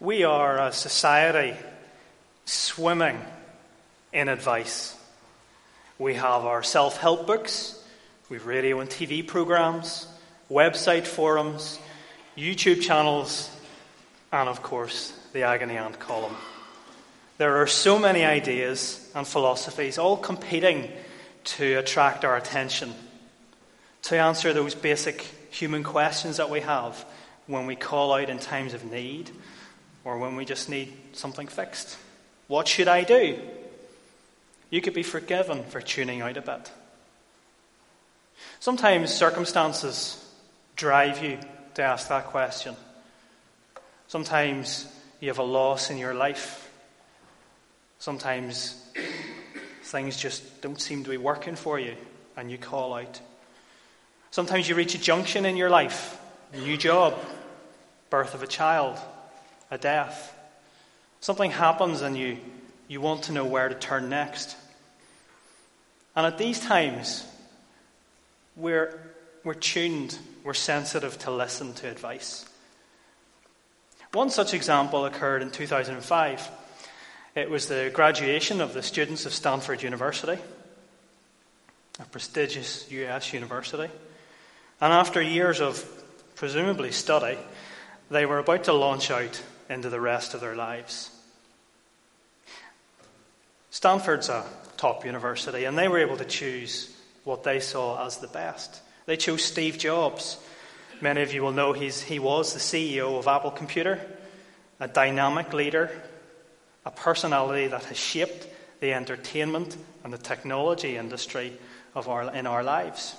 We are a society swimming in advice. We have our self-help books, we've radio and TV programs, website forums, YouTube channels, and of course, the Agony Aunt column. There are so many ideas and philosophies all competing to attract our attention, to answer those basic human questions that we have when we call out in times of need or when we just need something fixed. What should I do? You could be forgiven for tuning out a bit. Sometimes circumstances drive you to ask that question. Sometimes you have a loss in your life. Sometimes things just don't seem to be working for you and you call out. Sometimes you reach a junction in your life, a new job, birth of a child, a death. Something happens and you want to know where to turn next. And at these times, we're tuned, we're sensitive to listen to advice. One such example occurred in 2005. It was the graduation of the students of Stanford University, a prestigious US university. And after years of presumably study, they were about to launch out into the rest of their lives. Stanford's a top university, and they were able to choose what they saw as the best. They chose Steve Jobs. Many of you will know he was the CEO of Apple Computer, a dynamic leader, a personality that has shaped the entertainment and the technology industry in our lives.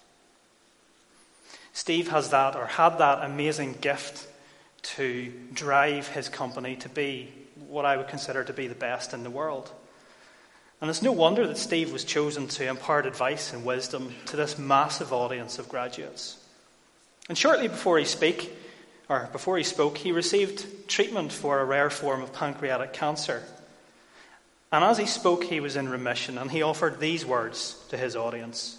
Steve had that amazing gift to drive his company to be what I would consider to be the best in the world. And it's no wonder that Steve was chosen to impart advice and wisdom to this massive audience of graduates. And shortly before he spoke, he received treatment for a rare form of pancreatic cancer. And as he spoke, he was in remission, and he offered these words to his audience.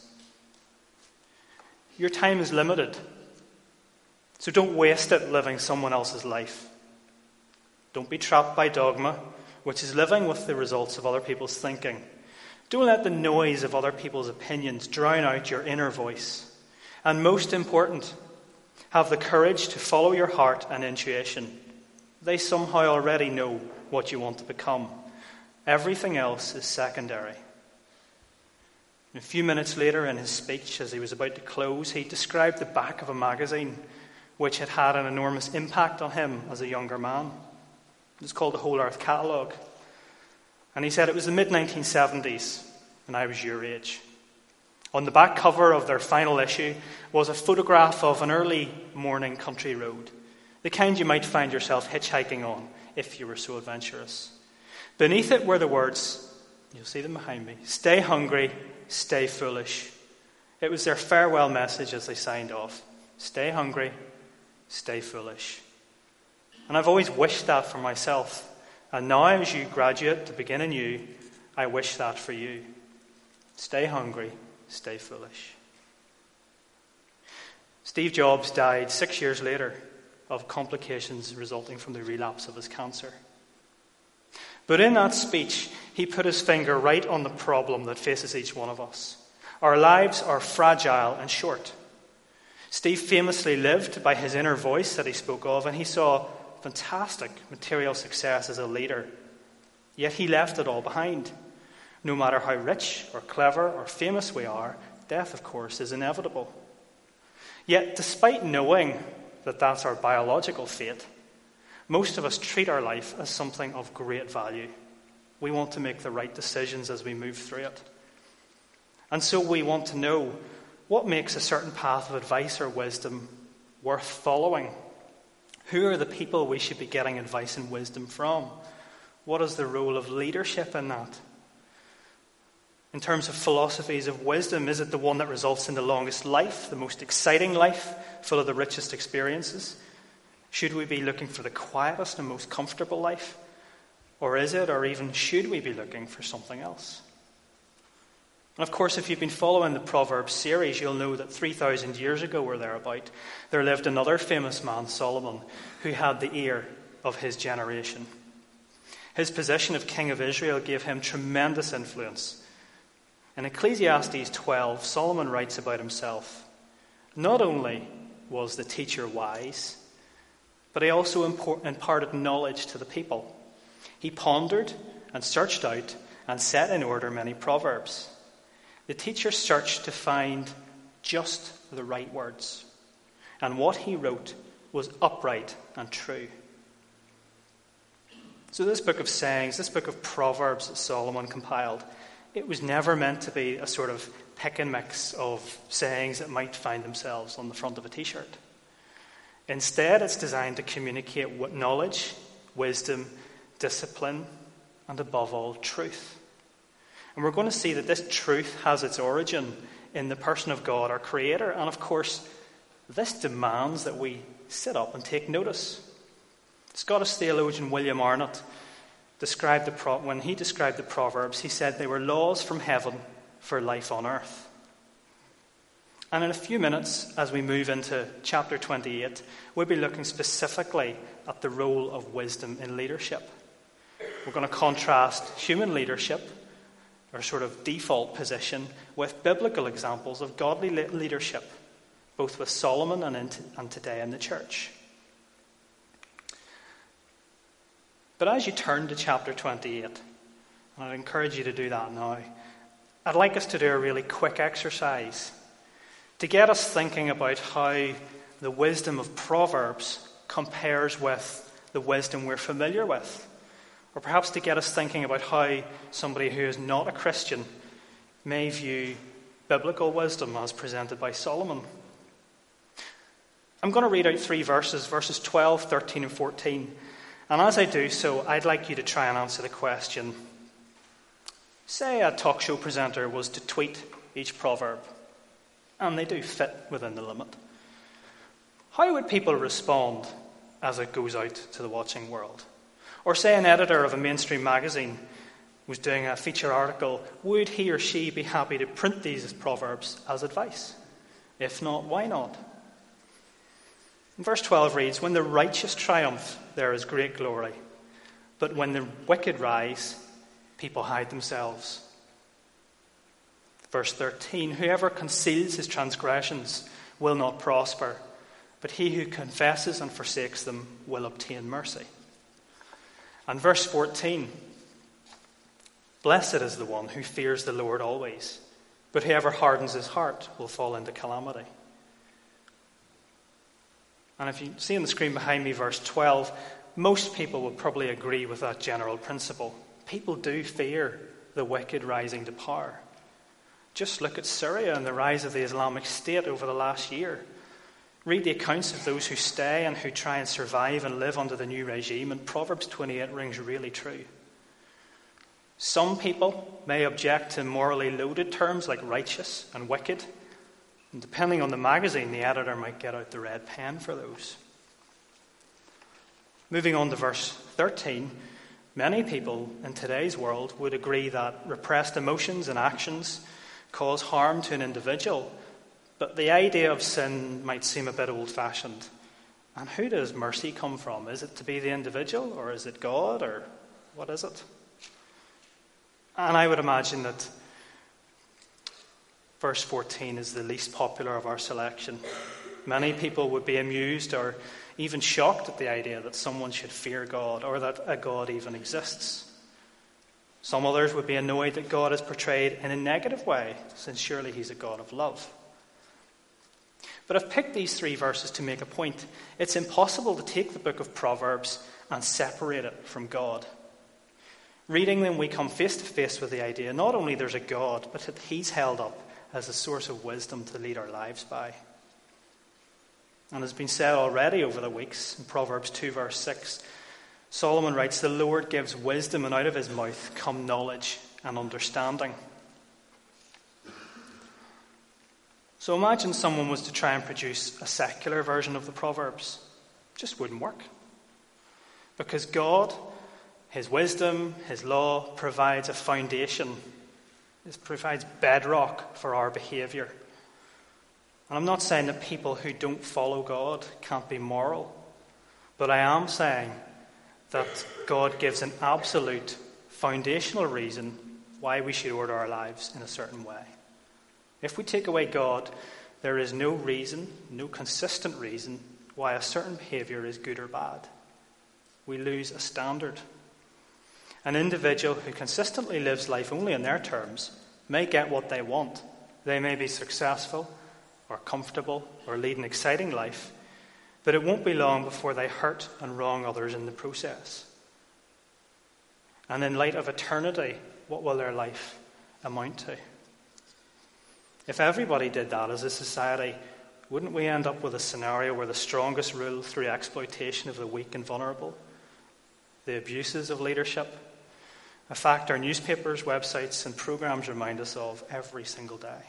Your time is limited, so don't waste it living someone else's life. Don't be trapped by dogma, which is living with the results of other people's thinking. Don't let the noise of other people's opinions drown out your inner voice. And most important, have the courage to follow your heart and intuition. They somehow already know what you want to become. Everything else is secondary. A few minutes later in his speech, as he was about to close, he described the back of a magazine which had had an enormous impact on him as a younger man. It was called the Whole Earth Catalogue. And he said it was the mid-1970s, and I was your age. On the back cover of their final issue was a photograph of an early morning country road, the kind you might find yourself hitchhiking on if you were so adventurous. Beneath it were the words, you'll see them behind me, "Stay hungry, stay foolish." It was their farewell message as they signed off. Stay hungry, stay foolish. And I've always wished that for myself. And now as you graduate to begin anew, I wish that for you. Stay hungry, stay foolish. Steve Jobs died 6 years later of complications resulting from the relapse of his cancer. But in that speech, he put his finger right on the problem that faces each one of us. Our lives are fragile and short. Steve famously lived by his inner voice that he spoke of, and he saw fantastic material success as a leader. Yet he left it all behind. No matter how rich or clever or famous we are, death, of course, is inevitable. Yet, despite knowing that that's our biological fate, most of us treat our life as something of great value. We want to make the right decisions as we move through it. And so we want to know what makes a certain path of advice or wisdom worth following. Who are the people we should be getting advice and wisdom from? What is the role of leadership in that? In terms of philosophies of wisdom, is it the one that results in the longest life, the most exciting life, full of the richest experiences? Should we be looking for the quietest and most comfortable life? Or is it, or even should we be looking for something else? And of course, if you've been following the Proverbs series, you'll know that 3,000 years ago or thereabout, there lived another famous man, Solomon, who had the ear of his generation. His position of king of Israel gave him tremendous influence. In Ecclesiastes 12, Solomon writes about himself, "Not only was the teacher wise, but he also imparted knowledge to the people. He pondered and searched out and set in order many proverbs. The teacher searched to find just the right words, and what he wrote was upright and true." So this book of sayings, this book of Proverbs that Solomon compiled, it was never meant to be a sort of pick and mix of sayings that might find themselves on the front of a t-shirt. Instead, it's designed to communicate knowledge, wisdom, discipline, and above all, truth. And we're going to see that this truth has its origin in the person of God, our Creator. And of course, this demands that we sit up and take notice. Scottish theologian William Arnott when he described the Proverbs, he said they were laws from heaven for life on earth. And in a few minutes, as we move into chapter 28, we'll be looking specifically at the role of wisdom in leadership. We're going to contrast human leadership, our sort of default position, with biblical examples of godly leadership, both with Solomon and today in the church. But as you turn to chapter 28, and I'd encourage you to do that now, I'd like us to do a really quick exercise to get us thinking about how the wisdom of Proverbs compares with the wisdom we're familiar with. Or perhaps to get us thinking about how somebody who is not a Christian may view biblical wisdom as presented by Solomon. I'm going to read out 3 verses 12, 13, and 14. And as I do so, I'd like you to try and answer the question. Say a talk show presenter was to tweet each proverb, and they do fit within the limit. How would people respond as it goes out to the watching world? Or say an editor of a mainstream magazine was doing a feature article, would he or she be happy to print these proverbs as advice? If not, why not? And verse 12 reads, "When the righteous triumph, there is great glory. But when the wicked rise, people hide themselves." Verse 13, "Whoever conceals his transgressions will not prosper, but he who confesses and forsakes them will obtain mercy." And verse 14, "Blessed is the one who fears the Lord always, but whoever hardens his heart will fall into calamity." And if you see on the screen behind me verse 12, most people will probably agree with that general principle. People do fear the wicked rising to power. Just look at Syria and the rise of the Islamic State over the last year. Read the accounts of those who stay and who try and survive and live under the new regime, and Proverbs 28 rings really true. Some people may object to morally loaded terms like righteous and wicked. And depending on the magazine, the editor might get out the red pen for those. Moving on to verse 13, many people in today's world would agree that repressed emotions and actions cause harm to an individual, but the idea of sin might seem a bit old-fashioned. And who does mercy come from? Is it to be the individual, or is it God, or what is it? And I would imagine that verse 14 is the least popular of our selection. Many people would be amused or even shocked at the idea that someone should fear God or that a God even exists. Some others would be annoyed that God is portrayed in a negative way, since surely he's a God of love. But I've picked these 3 verses to make a point. It's impossible to take the book of Proverbs and separate it from God. Reading them, we come face to face with the idea not only there's a God, but that he's held up as a source of wisdom to lead our lives by. And as has been said already over the weeks, in Proverbs 2 verse 6, Solomon writes, "The Lord gives wisdom, and out of his mouth come knowledge and understanding." So imagine someone was to try and produce a secular version of the Proverbs. It just wouldn't work. Because God, his wisdom, his law, provides a foundation. It provides bedrock for our behaviour. And I'm not saying that people who don't follow God can't be moral. But I am saying that God gives an absolute foundational reason why we should order our lives in a certain way. If we take away God, there is no reason, no consistent reason, why a certain behavior is good or bad. We lose a standard. An individual who consistently lives life only on their terms may get what they want. They may be successful or comfortable or lead an exciting life, but it won't be long before they hurt and wrong others in the process. And in light of eternity, what will their life amount to? If everybody did that as a society, wouldn't we end up with a scenario where the strongest rule through exploitation of the weak and vulnerable? The abuses of leadership? A fact our newspapers, websites, and programs remind us of every single day.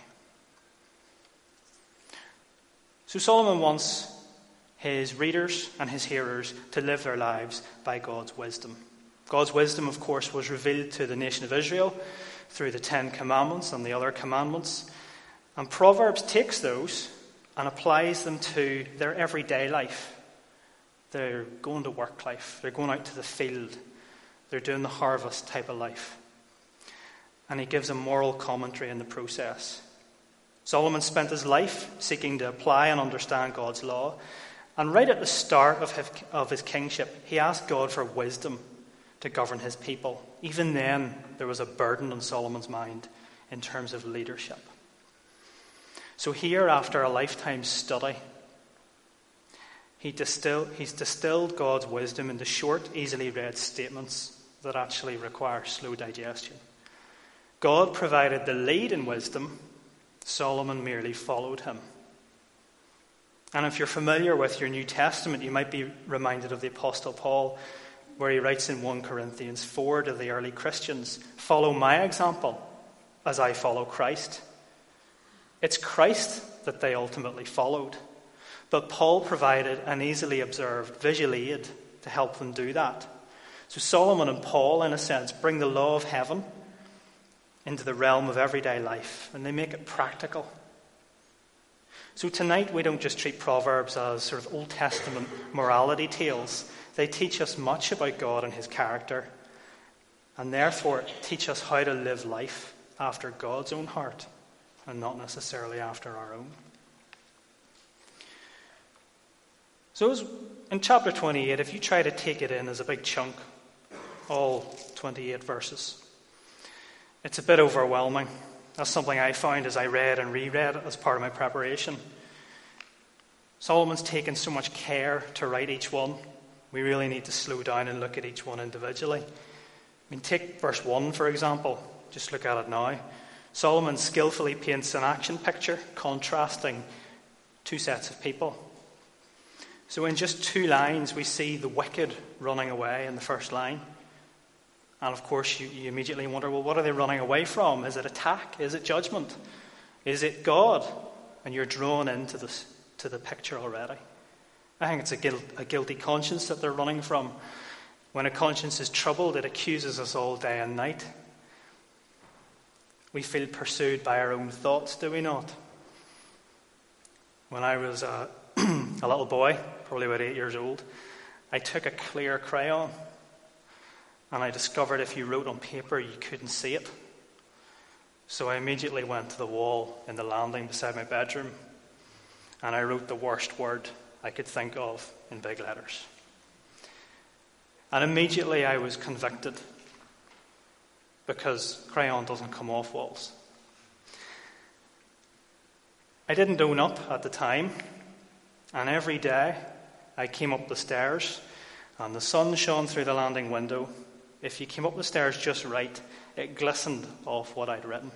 So Solomon wants his readers and his hearers to live their lives by God's wisdom. God's wisdom, of course, was revealed to the nation of Israel through the 10 Commandments and the other commandments. And Proverbs takes those and applies them to their everyday life. They're going to work life. They're going out to the field. They're doing the harvest type of life. And he gives a moral commentary in the process. Solomon spent his life seeking to apply and understand God's law. And right at the start of his kingship, he asked God for wisdom to govern his people. Even then, there was a burden on Solomon's mind in terms of leadership. So here, after a lifetime study, he's distilled God's wisdom into short, easily read statements that actually require slow digestion. God provided the lead in wisdom. Solomon merely followed him. And if you're familiar with your New Testament, you might be reminded of the Apostle Paul, where he writes in 1 Corinthians 4 to the early Christians, "Follow my example as I follow Christ." It's Christ that they ultimately followed. But Paul provided an easily observed visual aid to help them do that. So Solomon and Paul, in a sense, bring the law of heaven into the realm of everyday life, and they make it practical. So tonight we don't just treat Proverbs as sort of Old Testament morality tales. They teach us much about God and his character, and therefore teach us how to live life after God's own heart and not necessarily after our own. So in chapter 28, if you try to take it in as a big chunk, all 28 verses, it's a bit overwhelming. That's something I found as I read and reread as part of my preparation. Solomon's taken so much care to write each one. We really need to slow down and look at each one individually. Take verse 1, for example. Just look at it now. Solomon skillfully paints an action picture contrasting two sets of people. So in just 2 lines, we see the wicked running away in the first line. And of course, you immediately wonder, well, what are they running away from? Is it attack? Is it judgment? Is it God? And you're drawn into the picture already. I think it's a guilty conscience that they're running from. When a conscience is troubled, it accuses us all day and night. We feel pursued by our own thoughts, do we not? When I was a little boy, probably about 8 years old, I took a clear crayon, and I discovered if you wrote on paper, you couldn't see it. So I immediately went to the wall in the landing beside my bedroom, and I wrote the worst word I could think of in big letters. And immediately I was convicted, because crayon doesn't come off walls. I didn't own up at the time, and every day I came up the stairs, and the sun shone through the landing window. If you came up the stairs just right, it glistened off what I'd written.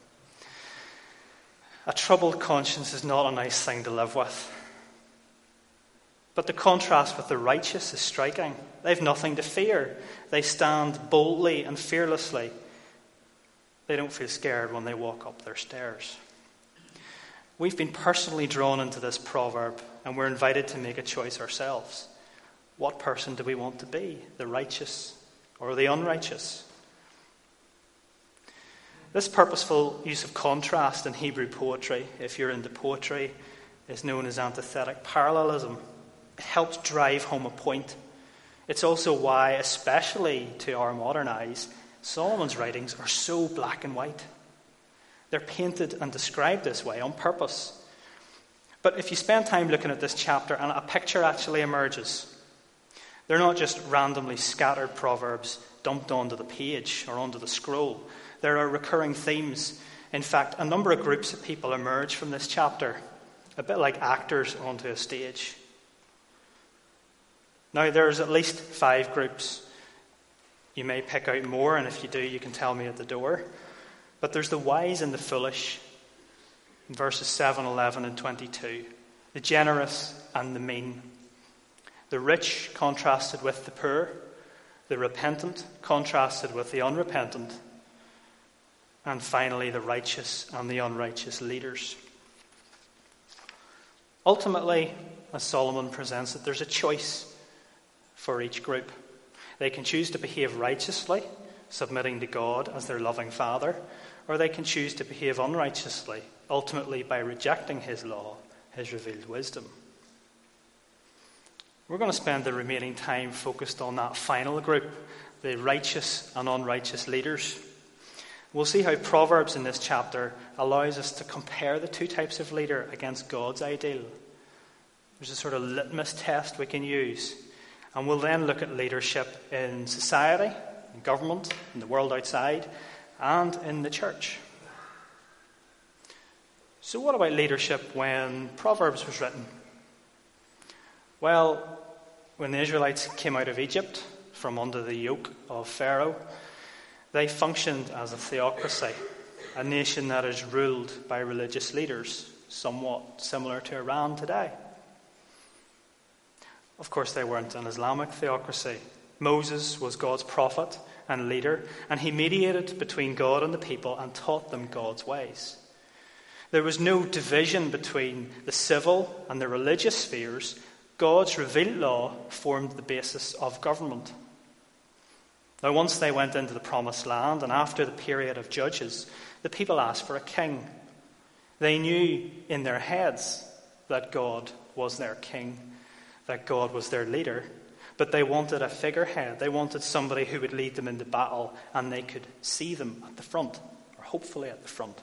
A troubled conscience is not a nice thing to live with. But the contrast with the righteous is striking. They've nothing to fear. They stand boldly and fearlessly. They don't feel scared when they walk up their stairs. We've been personally drawn into this proverb, and we're invited to make a choice ourselves. What person do we want to be? The righteous or the unrighteous? This purposeful use of contrast in Hebrew poetry, if you're into poetry, is known as antithetic parallelism. It helps drive home a point. It's also why, especially to our modern eyes, Solomon's writings are so black and white. They're painted and described this way on purpose. But if you spend time looking at this chapter, and a picture actually emerges, they're not just randomly scattered proverbs dumped onto the page or onto the scroll. There are recurring themes. In fact, a number of groups of people emerge from this chapter, a bit like actors onto a stage. Now, there's at least 5 groups. You may pick out more, and if you do, you can tell me at the door. But there's the wise and the foolish, in verses 7, 11, and 22. The generous and the mean. The rich contrasted with the poor. The repentant contrasted with the unrepentant. And finally, the righteous and the unrighteous leaders. Ultimately, as Solomon presents it, there's a choice for each group. They can choose to behave righteously, submitting to God as their loving Father, or they can choose to behave unrighteously, ultimately by rejecting his law, his revealed wisdom. We're going to spend the remaining time focused on that final group, the righteous and unrighteous leaders. We'll see how Proverbs in this chapter allows us to compare the two types of leader against God's ideal. There's a sort of litmus test we can use. And we'll then look at leadership in society, in government, in the world outside, and in the church. So what about leadership when Proverbs was written? Well, when the Israelites came out of Egypt from under the yoke of Pharaoh, they functioned as a theocracy, a nation that is ruled by religious leaders, somewhat similar to Iran today. Of course, they weren't an Islamic theocracy. Moses was God's prophet and leader, and he mediated between God and the people and taught them God's ways. There was no division between the civil and the religious spheres. God's revealed law formed the basis of government. Now, once they went into the promised land, and after the period of judges, the people asked for a king. They knew in their heads that God was their king, that God was their leader, but they wanted a figurehead. They wanted somebody who would lead them into battle, and they could see them at the front, or hopefully at the front.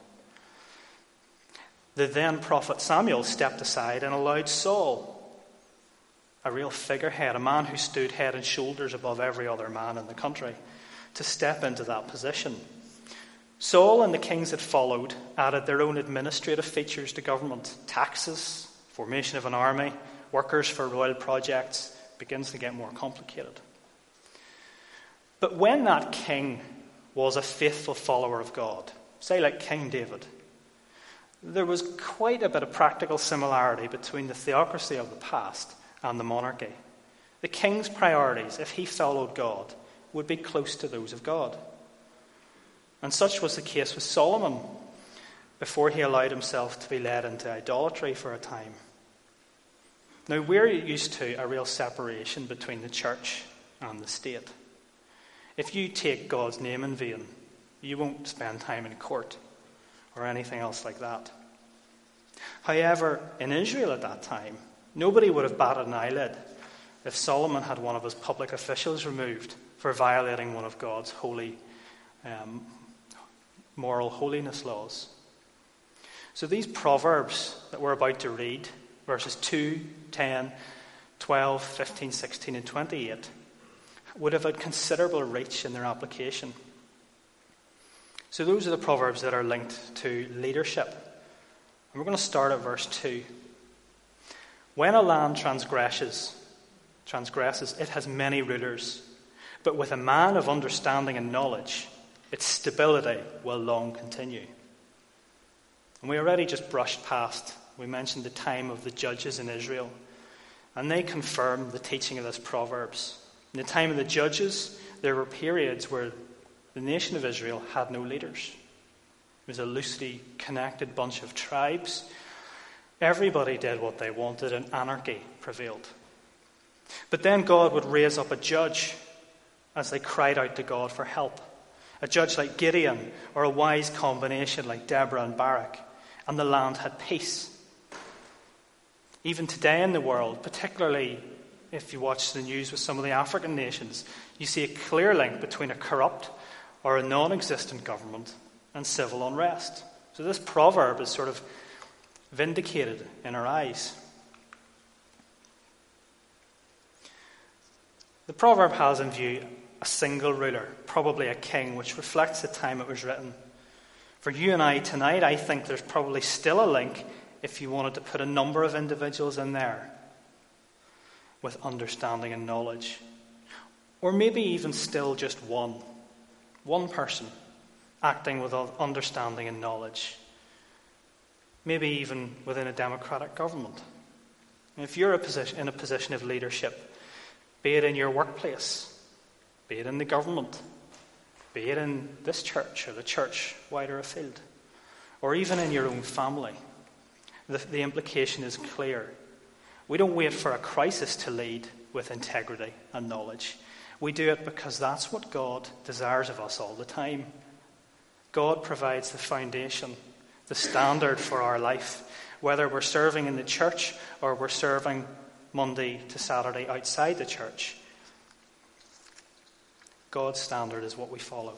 The then prophet Samuel stepped aside and allowed Saul, a real figurehead, a man who stood head and shoulders above every other man in the country, to step into that position. Saul and the kings that followed added their own administrative features to government. Taxes, formation of an army, workers for royal projects. Begins to get more complicated. But when that king was a faithful follower of God, say like King David, there was quite a bit of practical similarity between the theocracy of the past and the monarchy. The king's priorities, if he followed God, would be close to those of God. And such was the case with Solomon before he allowed himself to be led into idolatry for a time. Now, we're used to a real separation between the church and the state. If you take God's name in vain, you won't spend time in court or anything else like that. However, in Israel at that time, nobody would have batted an eyelid if Solomon had one of his public officials removed for violating one of God's holy, moral holiness laws. So these proverbs that we're about to read, verses 2, 10, 12, 15, 16, and 28, would have had considerable reach in their application. So those are the proverbs that are linked to leadership. And we're going to start at verse 2. When a land transgresses, it has many rulers. But with a man of understanding and knowledge, its stability will long continue. And we already just brushed past, we mentioned the time of the judges in Israel. And they confirm the teaching of this Proverbs. In the time of the judges, there were periods where the nation of Israel had no leaders. It was a loosely connected bunch of tribes. Everybody did what they wanted and anarchy prevailed. But then God would raise up a judge as they cried out to God for help. A judge like Gideon, or a wise combination like Deborah and Barak, and the land had peace. Even today in the world, particularly if you watch the news with some of the African nations, you see a clear link between a corrupt or a non-existent government and civil unrest. So this proverb is sort of vindicated in our eyes. The proverb has in view a single ruler, probably a king, which reflects the time it was written. For you and I tonight, I think there's probably still a link, if you wanted to put a number of individuals in there with understanding and knowledge. Or maybe even still just one person acting with understanding and knowledge. Maybe even within a democratic government. And if you're in a position of leadership, be it in your workplace, be it in the government, be it in this church or the church wider afield, or even in your own family, the implication is clear. We don't wait for a crisis to lead with integrity and knowledge. We do it because that's what God desires of us all the time. God provides the foundation, the standard for our life, whether we're serving in the church or we're serving Monday to Saturday outside the church. God's standard is what we follow.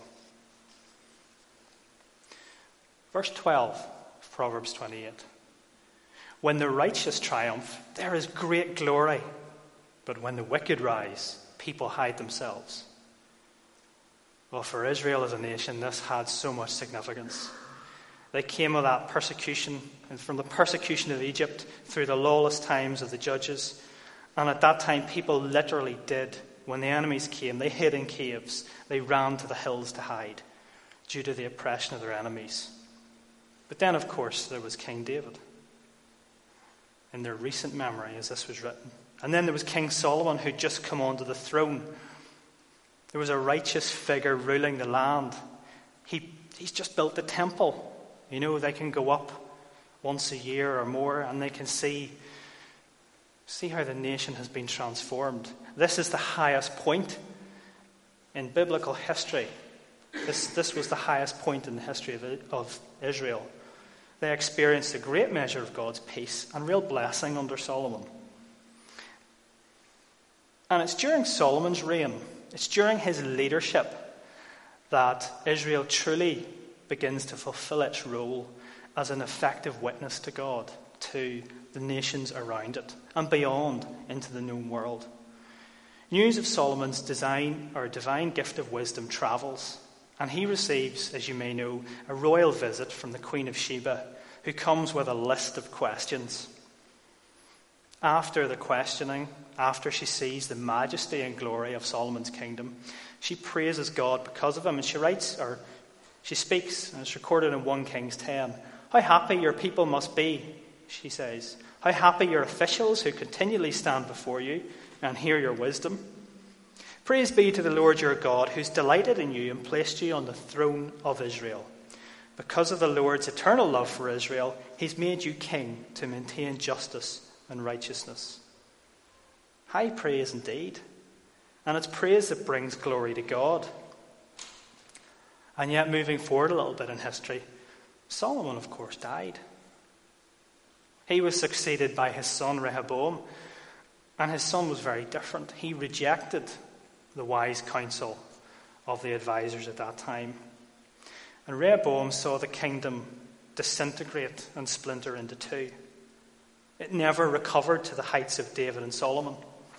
Verse 12 of Proverbs 28. When the righteous triumph, there is great glory. But when the wicked rise, people hide themselves. Well, for Israel as a nation, this had so much significance. They came of that persecution, and from the persecution of Egypt through the lawless times of the judges. And at that time, people literally did. When the enemies came, they hid in caves. They ran to the hills to hide due to the oppression of their enemies. But then, of course, there was King David in their recent memory as this was written. And then there was King Solomon who'd just come onto the throne. There was a righteous figure ruling the land. He's just built the temple. You know, they can go up once a year or more and they can see how the nation has been transformed. This is the highest point in biblical history. This was the highest point in the history of Israel. They experienced a great measure of God's peace and real blessing under Solomon. And it's during Solomon's reign, it's during his leadership that Israel truly begins to fulfill its role as an effective witness to God, to the nations around it, and beyond into the known world. News of Solomon's divine gift of wisdom travels, and he receives, as you may know, a royal visit from the Queen of Sheba, who comes with a list of questions. After the questioning, after she sees the majesty and glory of Solomon's kingdom, she praises God because of him, and she speaks, and it's recorded in 1 Kings 10. How happy your people must be, she says. How happy your officials who continually stand before you and hear your wisdom. Praise be to the Lord your God, who's delighted in you and placed you on the throne of Israel. Because of the Lord's eternal love for Israel, he's made you king to maintain justice and righteousness. High praise indeed. And it's praise that brings glory to God. And yet, moving forward a little bit in history, Solomon, of course, died. He was succeeded by his son Rehoboam, and his son was very different. He rejected the wise counsel of the advisors at that time. And Rehoboam saw the kingdom disintegrate and splinter into two. It never recovered to the heights of David and Solomon.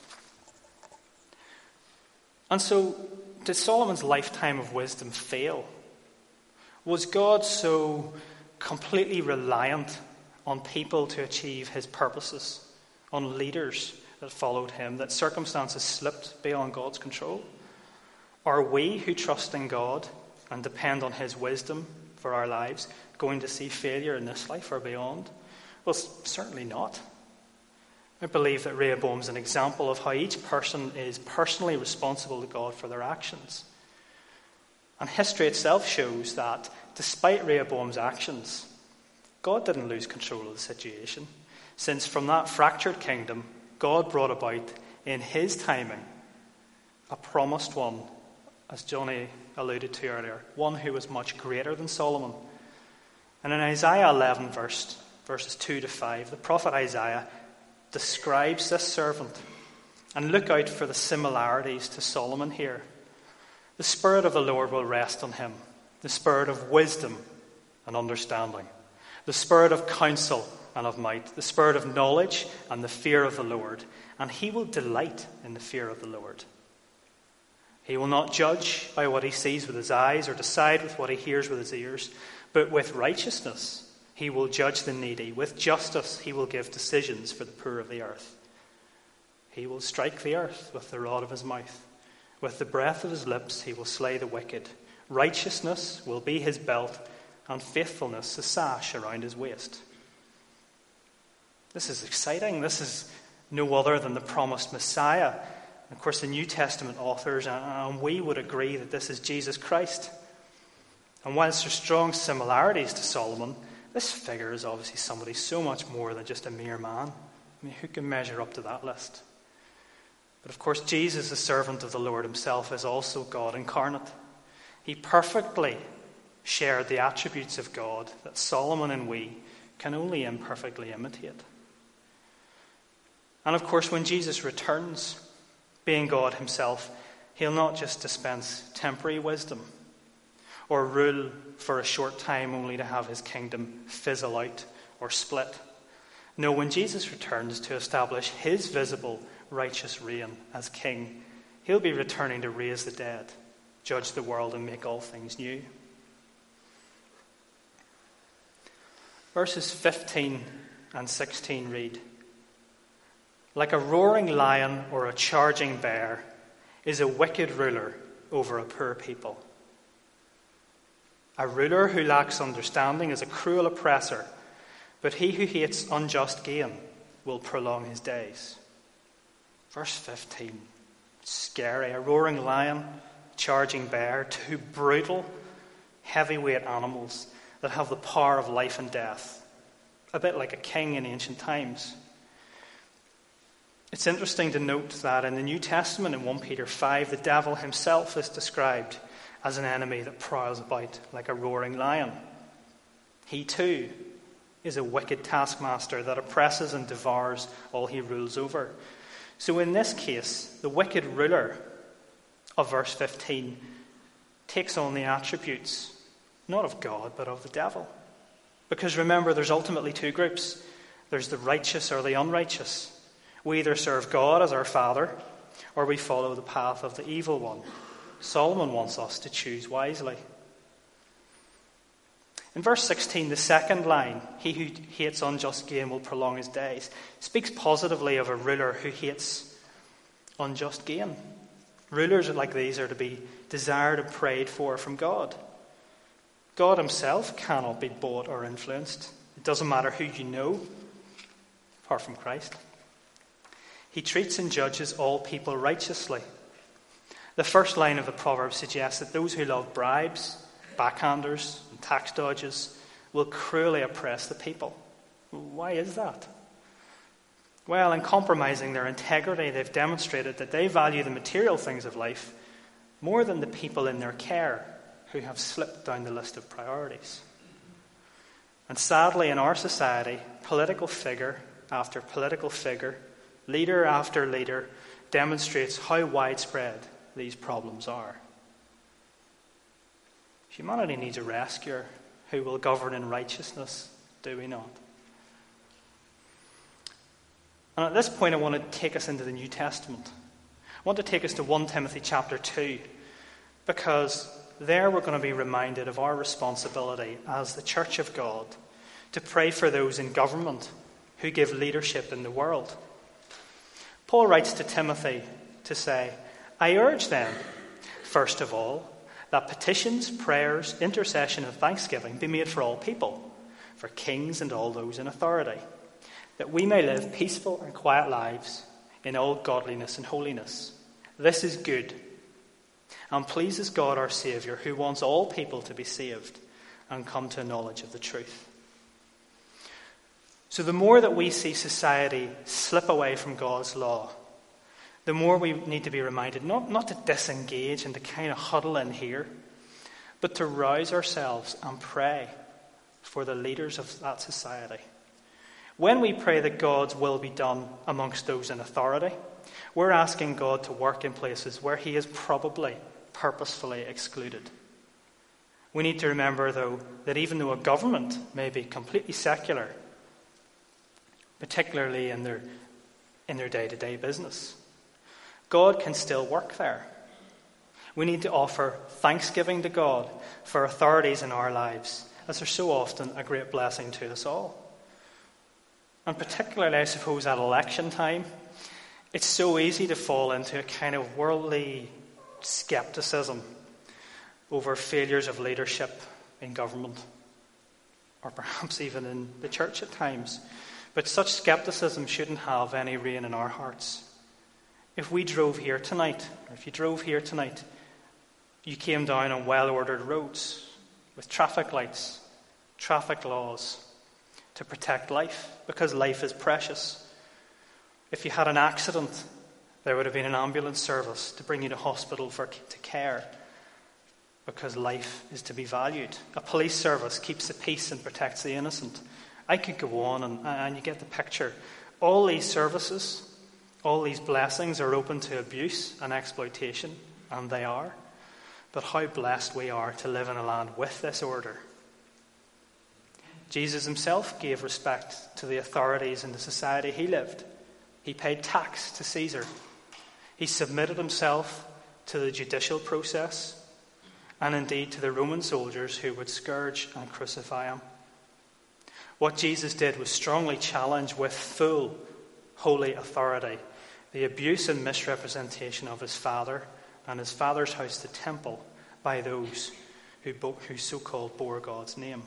And so, did Solomon's lifetime of wisdom fail? Was God so completely reliant on people to achieve his purposes, on leaders that followed him, that circumstances slipped beyond God's control? Are we who trust in God and depend on his wisdom for our lives going to see failure in this life or beyond? Well, certainly not. I believe that Rehoboam's an example of how each person is personally responsible to God for their actions. And history itself shows that despite Rehoboam's actions, God didn't lose control of the situation, since from that fractured kingdom, God brought about in his timing a promised one, as Johnny alluded to earlier, one who was much greater than Solomon. And in Isaiah 11, verses 2 to 5, the prophet Isaiah describes this servant And look out for the similarities to Solomon here. The Spirit of the Lord will rest on him, the Spirit of wisdom and understanding, the Spirit of counsel and of might, the Spirit of knowledge and the fear of the Lord. And he will delight in the fear of the Lord. He will not judge by what he sees with his eyes or decide with what he hears with his ears, but with righteousness he will judge the needy. With justice he will give decisions for the poor of the earth. He will strike the earth with the rod of his mouth. With the breath of his lips he will slay the wicked. Righteousness will be his belt, and faithfulness a sash around his waist. This is exciting. This is no other than the promised Messiah. And of course, the New Testament authors and we would agree that this is Jesus Christ. And whilst there's strong similarities to Solomon, this figure is obviously somebody so much more than just a mere man. I mean, who can measure up to that list? But of course, Jesus, the servant of the Lord himself, is also God incarnate. He perfectly shared the attributes of God that Solomon and we can only imperfectly imitate. And of course, when Jesus returns, being God himself, he'll not just dispense temporary wisdom or rule for a short time only to have his kingdom fizzle out or split. No, when Jesus returns to establish his visible righteous reign as king, he'll be returning to raise the dead, judge the world, and make all things new. Verses 15 and 16 read, "Like a roaring lion or a charging bear is a wicked ruler over a poor people. A ruler who lacks understanding is a cruel oppressor, but he who hates unjust gain will prolong his days." Verse 15, scary. A roaring lion, charging bear, two brutal, heavyweight animals that have the power of life and death, a bit like a king in ancient times. It's interesting to note that in the New Testament, in 1 Peter 5, the devil himself is described as an enemy that prowls about like a roaring lion. He too is a wicked taskmaster that oppresses and devours all he rules over. So in this case, the wicked ruler of verse 15 takes on the attributes, not of God, but of the devil. Because remember, there's ultimately two groups. There's the righteous or the unrighteous. We either serve God as our Father, or we follow the path of the evil one. Solomon wants us to choose wisely. In verse 16, the second line, "He who hates unjust gain will prolong his days," speaks positively of a ruler who hates unjust gain. Rulers like these are to be desired and prayed for from God. God himself cannot be bought or influenced. It doesn't matter who you know, apart from Christ. He treats and judges all people righteously. The first line of the proverb suggests that those who love bribes, backhanders, and tax dodges will cruelly oppress the people. Why is that? Well, in compromising their integrity, they've demonstrated that they value the material things of life more than the people in their care who have slipped down the list of priorities. And sadly, in our society, political figure after political figure, leader after leader, demonstrates how widespread these problems are. Humanity needs a rescuer who will govern in righteousness, do we not? And at this point, I want to take us into the New Testament. I want to take us to 1 Timothy chapter 2, because there we're going to be reminded of our responsibility as the Church of God to pray for those in government who give leadership in the world. Paul writes to Timothy to say, "I urge then, first of all, that petitions, prayers, intercession, and thanksgiving be made for all people, for kings and all those in authority, that we may live peaceful and quiet lives in all godliness and holiness. This is good and pleases God our Saviour, who wants all people to be saved and come to a knowledge of the truth." So the more that we see society slip away from God's law, the more we need to be reminded not to disengage and to kind of huddle in here, but to rouse ourselves and pray for the leaders of that society. When we pray that God's will be done amongst those in authority, We're asking God to work in places where he is probably purposefully excluded. We need to remember, though, that even though a government may be completely secular, particularly in their day-to-day business, God can still work there. We need to offer thanksgiving to God for authorities in our lives, as they're so often a great blessing to us all. And particularly, I suppose, at election time, it's so easy to fall into a kind of worldly skepticism over failures of leadership in government, or perhaps even in the church at times. But such skepticism shouldn't have any reign in our hearts. If we drove here tonight, or if you drove here tonight, you came down on well-ordered roads with traffic lights, traffic laws to protect life, because life is precious. If you had an accident, there would have been an ambulance service to bring you to hospital to care, because life is to be valued. A police service keeps the peace and protects the innocent. I could go on, and you get the picture. All these services, all these blessings are open to abuse and exploitation, and they are. But how blessed we are to live in a land with this order. Jesus himself gave respect to the authorities in the society he lived. He paid tax to Caesar. He submitted himself to the judicial process, and indeed to the Roman soldiers who would scourge and crucify him. What Jesus did was strongly challenge with full holy authority the abuse and misrepresentation of his Father and his Father's house, the temple, by those who so-called bore God's name.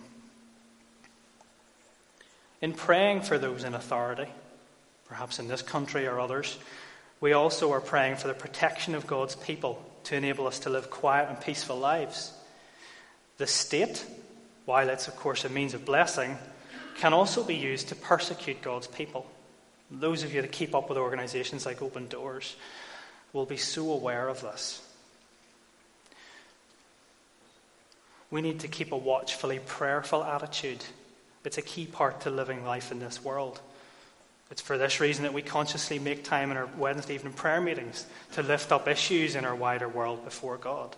In praying for those in authority, perhaps in this country or others, we also are praying for the protection of God's people to enable us to live quiet and peaceful lives. The state, while it's of course a means of blessing, can also be used to persecute God's people. Those of you that keep up with organisations like Open Doors will be so aware of this. We need to keep a watchfully prayerful attitude. It's a key part to living life in this world. It's for this reason that we consciously make time in our Wednesday evening prayer meetings to lift up issues in our wider world before God.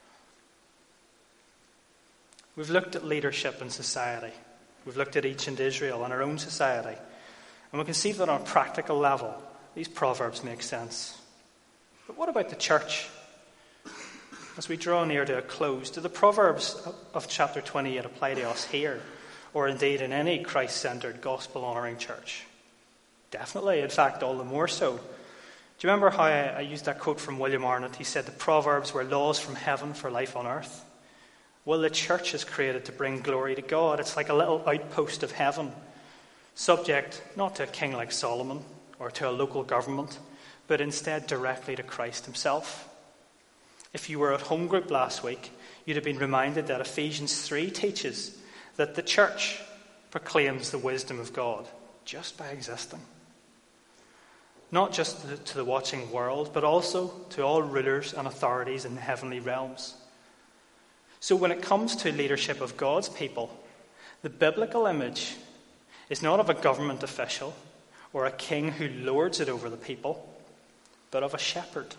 We've looked at leadership in society. We've looked at ancient Israel and our own society. And we can see that on a practical level, these proverbs make sense. But what about the church? As we draw near to a close, do the proverbs of chapter 28 apply to us here, or indeed in any Christ-centered, gospel-honouring church? Definitely, in fact, all the more so. Do you remember how I used that quote from William Arnott? He said the proverbs were laws from heaven for life on earth. Well, the church is created to bring glory to God. It's like a little outpost of heaven, subject not to a king like Solomon or to a local government, but instead directly to Christ himself. If you were at home group last week, you'd have been reminded that Ephesians 3 teaches that the church proclaims the wisdom of God just by existing. Not just to the watching world, but also to all rulers and authorities in the heavenly realms. So when it comes to leadership of God's people, the biblical image is not of a government official or a king who lords it over the people, but of a shepherd.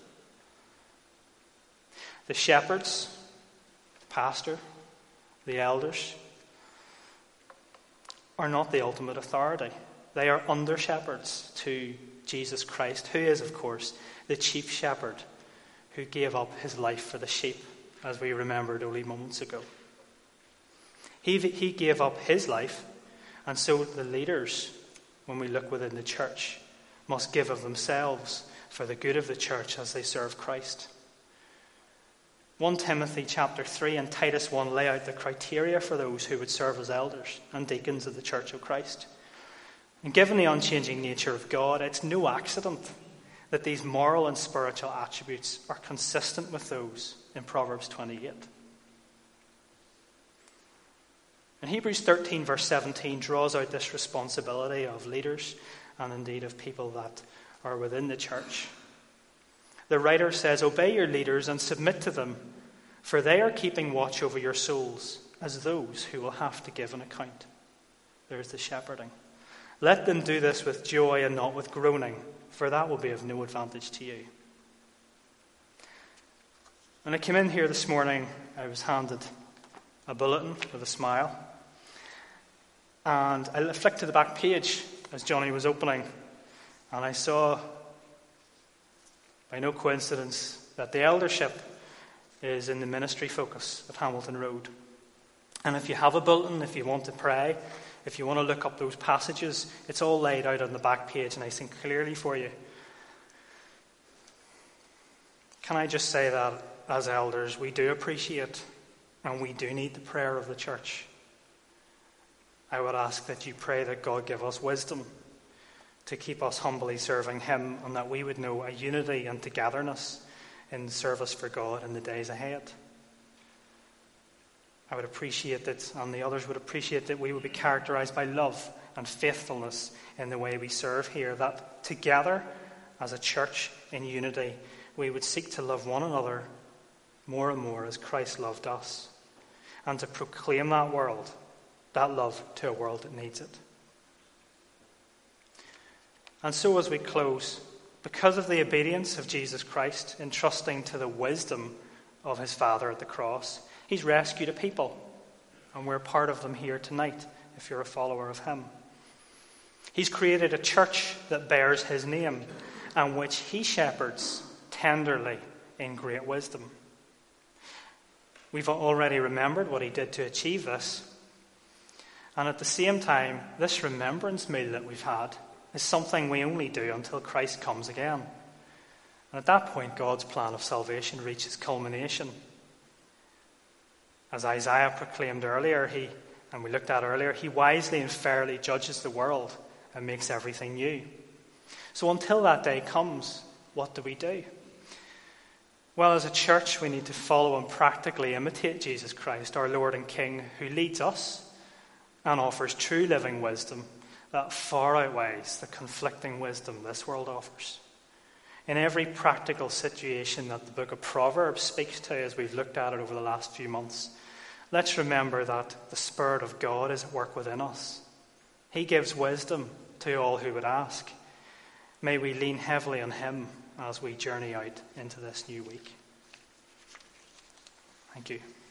The shepherds, the pastor, the elders, are not the ultimate authority. They are under shepherds to Jesus Christ, who is, of course, the chief shepherd who gave up his life for the sheep, as we remembered only moments ago. He gave up his life, and so the leaders, when we look within the church, must give of themselves for the good of the church as they serve Christ. 1 Timothy chapter 3 and Titus 1 lay out the criteria for those who would serve as elders and deacons of the Church of Christ. And given the unchanging nature of God, it's no accident that these moral and spiritual attributes are consistent with those in Proverbs 28. And Hebrews 13 verse 17 draws out this responsibility of leaders and indeed of people that are within the church. The writer says, "Obey your leaders and submit to them, for they are keeping watch over your souls as those who will have to give an account." There's the shepherding. "Let them do this with joy and not with groaning, for that will be of no advantage to you. When I came in here this morning, I was handed a bulletin with a smile. And I flicked to the back page as Johnny was opening, and I saw, by no coincidence, that the eldership is in the ministry focus of Hamilton Road. And if you have a bulletin, if you want to pray, if you want to look up those passages, it's all laid out on the back page, and I think clearly for you. Can I just say that as elders, we do appreciate and we do need the prayer of the church. I would ask that you pray that God give us wisdom to keep us humbly serving him, and that we would know a unity and togetherness in service for God in the days ahead. I would appreciate that, and the others would appreciate that we would be characterized by love and faithfulness in the way we serve here, that together as a church in unity we would seek to love one another more and more as Christ loved us, and to proclaim that love to a world that needs it. And so as we close, because of the obedience of Jesus Christ in trusting to the wisdom of his Father at the cross, he's rescued a people, and we're part of them here tonight if you're a follower of him. He's created a church that bears his name and which he shepherds tenderly in great wisdom. We've already remembered what he did to achieve this. And at the same time, this remembrance meal that we've had is something we only do until Christ comes again. And at that point, God's plan of salvation reaches culmination. As Isaiah proclaimed earlier, and we looked at earlier, he wisely and fairly judges the world and makes everything new. So until that day comes, what do? Well, as a church, we need to follow and practically imitate Jesus Christ, our Lord and King, who leads us and offers true living wisdom that far outweighs the conflicting wisdom this world offers. In every practical situation that the book of Proverbs speaks to, as we've looked at it over the last few months, let's remember that the Spirit of God is at work within us. He gives wisdom to all who would ask. May we lean heavily on him as we journey out into this new week. Thank you.